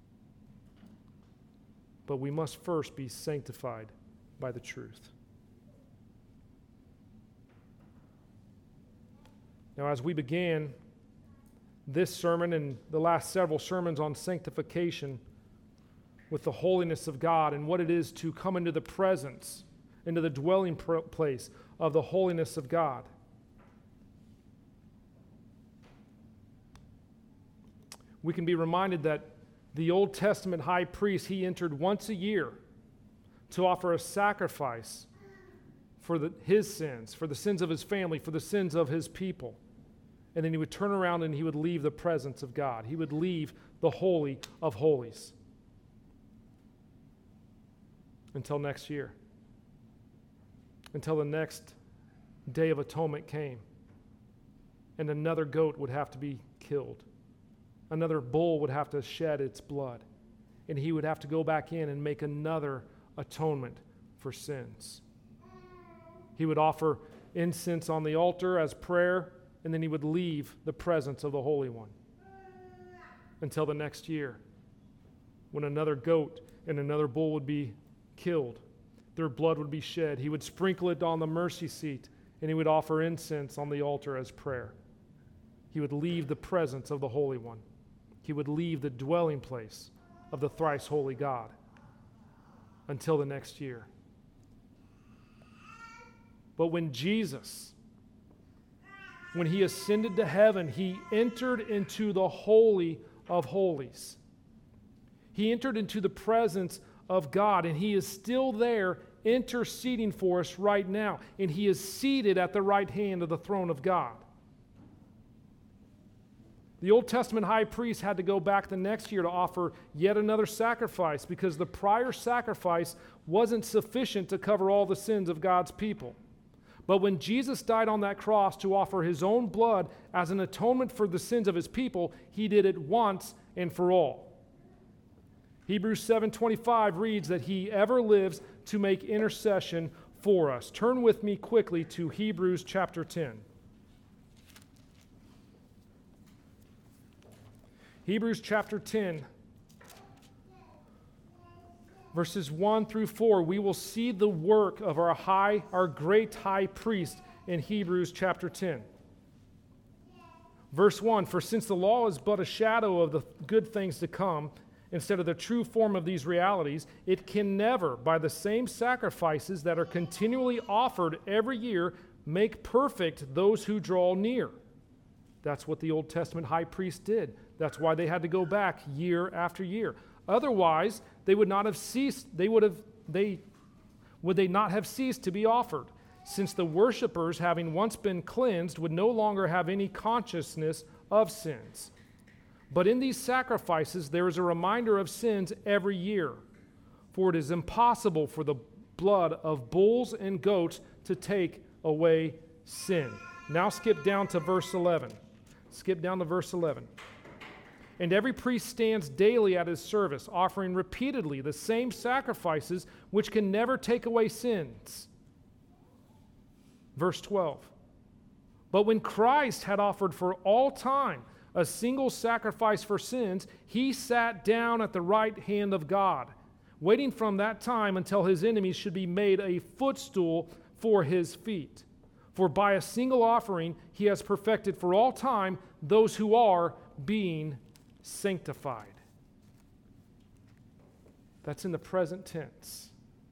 [SPEAKER 1] But we must first be sanctified by the truth. Now, as we began this sermon and the last several sermons on sanctification with the holiness of God and what it is to come into the presence, into the dwelling place of the holiness of God, we can be reminded that the Old Testament high priest, he entered once a year to offer a sacrifice for the, his sins, for the sins of his family, for the sins of his people. And then he would turn around and he would leave the presence of God. He would leave the Holy of Holies until next year, until the next Day of Atonement came, and another goat would have to be killed. Another bull would have to shed its blood, and he would have to go back in and make another atonement for sins. He would offer incense on the altar as prayer, and then he would leave the presence of the Holy One until the next year when another goat and another bull would be killed. Their blood would be shed. He would sprinkle it on the mercy seat, and he would offer incense on the altar as prayer. He would leave the presence of the Holy One. He would leave the dwelling place of the thrice holy God until the next year. But when Jesus, when he ascended to heaven, he entered into the Holy of Holies. He entered into the presence of God, and he is still there interceding for us right now. And he is seated at the right hand of the throne of God. The Old Testament high priest had to go back the next year to offer yet another sacrifice because the prior sacrifice wasn't sufficient to cover all the sins of God's people. But when Jesus died on that cross to offer his own blood as an atonement for the sins of his people, he did it once and for all. Hebrews seven twenty-five reads that he ever lives to make intercession for us. Turn with me quickly to Hebrews chapter ten. Hebrews chapter ten, verses one through four, we will see the work of our high, our great high priest in Hebrews chapter ten. Verse one, for since the law is but a shadow of the good things to come, instead of the true form of these realities, it can never, by the same sacrifices that are continually offered every year, make perfect those who draw near. That's what the Old Testament high priest did. That's why they had to go back year after year. Otherwise, they would not have ceased, they would have, they, would they not have ceased to be offered, since the worshipers, having once been cleansed, would no longer have any consciousness of sins. But in these sacrifices, there is a reminder of sins every year, for it is impossible for the blood of bulls and goats to take away sin. Now skip down to verse eleven. Skip down to verse eleven. And every priest stands daily at his service, offering repeatedly the same sacrifices which can never take away sins. Verse twelve. But when Christ had offered for all time a single sacrifice for sins, he sat down at the right hand of God, waiting from that time until his enemies should be made a footstool for his feet. For by a single offering he has perfected for all time those who are being sanctified. That's in the present tense.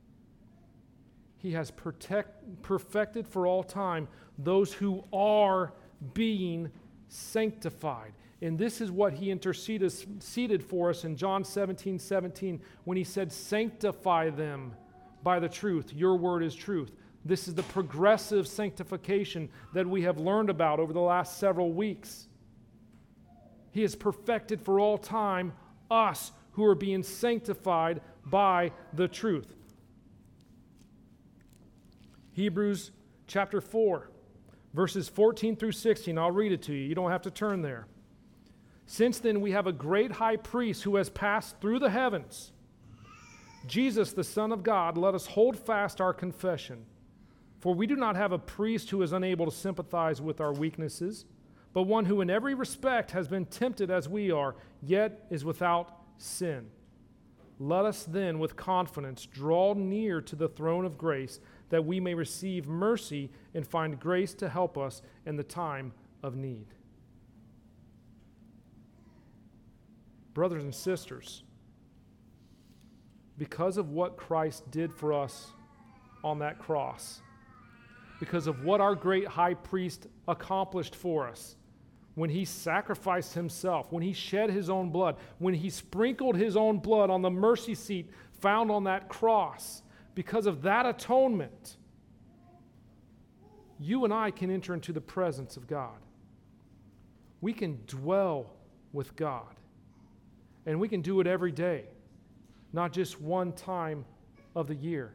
[SPEAKER 1] He has protect, perfected for all time those who are being sanctified. And this is what he interceded for us in John seventeen seventeen when he said, sanctify them by the truth. Your word is truth. This is the progressive sanctification that we have learned about over the last several weeks. He has perfected for all time us who are being sanctified by the truth. Hebrews chapter four, verses fourteen through sixteen. I'll read it to you. You don't have to turn there. Since then we have a great high priest who has passed through the heavens, Jesus, the Son of God. Let us hold fast our confession. For we do not have a priest who is unable to sympathize with our weaknesses, but one who in every respect has been tempted as we are, yet is without sin. Let us then with confidence draw near to the throne of grace, that we may receive mercy and find grace to help us in the time of need. Brothers and sisters, because of what Christ did for us on that cross, because of what our great high priest accomplished for us, when he sacrificed himself, when he shed his own blood, when he sprinkled his own blood on the mercy seat found on that cross, because of that atonement, you and I can enter into the presence of God. We can dwell with God. And we can do it every day, not just one time of the year.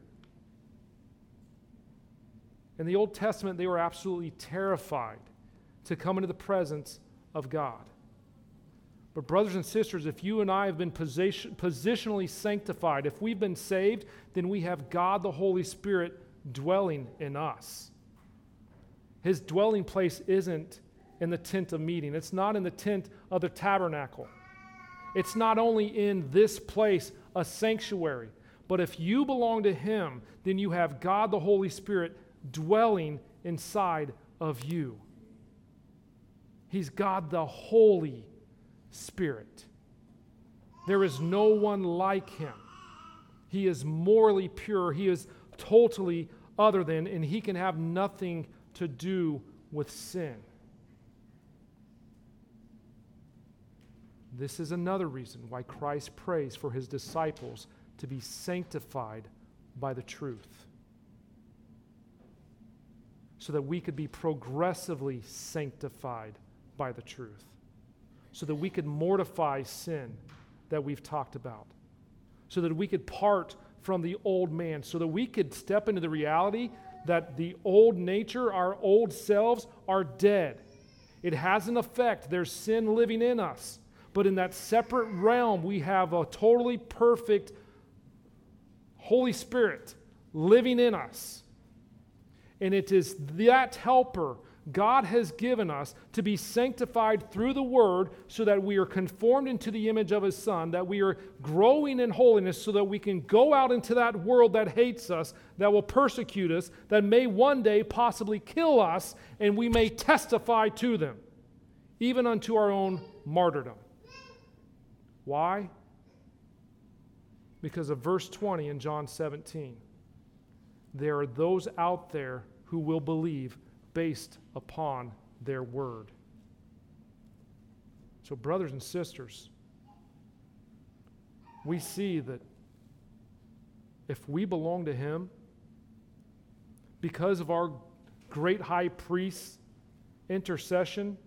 [SPEAKER 1] In the Old Testament, they were absolutely terrified to come into the presence of God. But brothers and sisters, if you and I have been position, positionally sanctified, if we've been saved, then we have God the Holy Spirit dwelling in us. His dwelling place isn't in the tent of meeting. It's not in the tent of the tabernacle. It's not only in this place, a sanctuary, but if you belong to him, then you have God the Holy Spirit dwelling inside of you. He's God the Holy Spirit. There is no one like him. He is morally pure. He is totally other than, and he can have nothing to do with sin. This is another reason why Christ prays for his disciples to be sanctified by the truth, so that we could be progressively sanctified by the truth, so that we could mortify sin that we've talked about, so that we could part from the old man, so that we could step into the reality that the old nature, our old selves, are dead. It has an effect. There's sin living in us. But in that separate realm, we have a totally perfect Holy Spirit living in us. And it is that helper God has given us to be sanctified through the Word, so that we are conformed into the image of his Son, that we are growing in holiness, so that we can go out into that world that hates us, that will persecute us, that may one day possibly kill us, and we may testify to them, even unto our own martyrdom. Why? Because of verse twenty in John seventeen. There are those out there who will believe based upon their word. So, brothers and sisters, we see that if we belong to Him, because of our great high priest's intercession,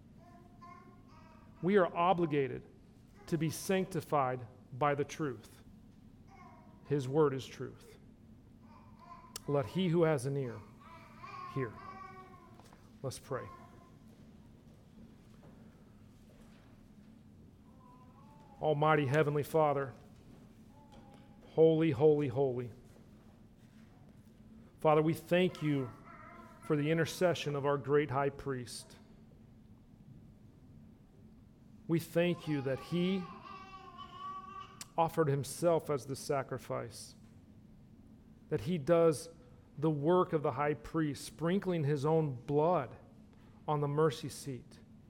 [SPEAKER 1] we are obligated to be sanctified by the truth. His word is truth. Let he who has an ear hear. Let's pray. Almighty Heavenly Father, holy, holy, holy. Father, we thank you for the intercession of our great high priest. We thank you that he offered himself as the sacrifice, that he does the work of the high priest, sprinkling his own blood on the mercy seat.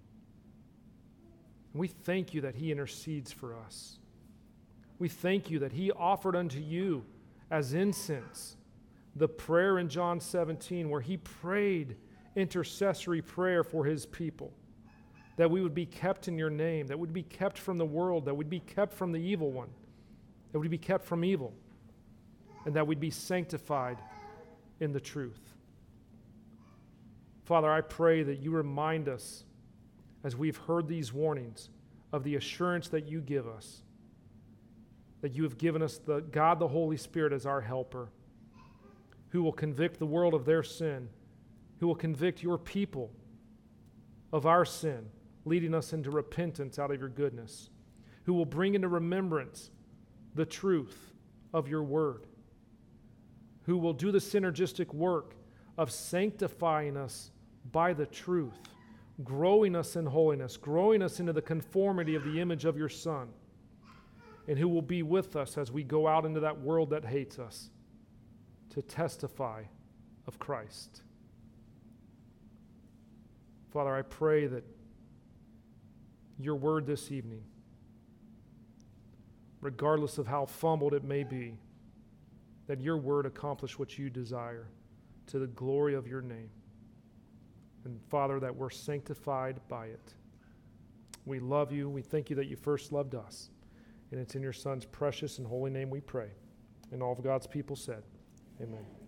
[SPEAKER 1] And we thank you that he intercedes for us. We thank you that he offered unto you as incense the prayer in John seventeen where he prayed intercessory prayer for his people, that we would be kept in your name, that we'd be kept from the world, that we'd be kept from the evil one, that we'd be kept from evil, and that we'd be sanctified in the truth. Father, I pray that you remind us, as we've heard these warnings, of the assurance that you give us, that you have given us the God, the Holy Spirit, as our helper, who will convict the world of their sin, who will convict your people of our sin, leading us into repentance out of your goodness, who will bring into remembrance the truth of your word, who will do the synergistic work of sanctifying us by the truth, growing us in holiness, growing us into the conformity of the image of your Son, and who will be with us as we go out into that world that hates us to testify of Christ. Father, I pray that your word this evening, regardless of how fumbled it may be, that your word accomplish what you desire to the glory of your name. And Father, that we're sanctified by it. We love you. We thank you that you first loved us. And it's in your Son's precious and holy name we pray. And all of God's people said, amen.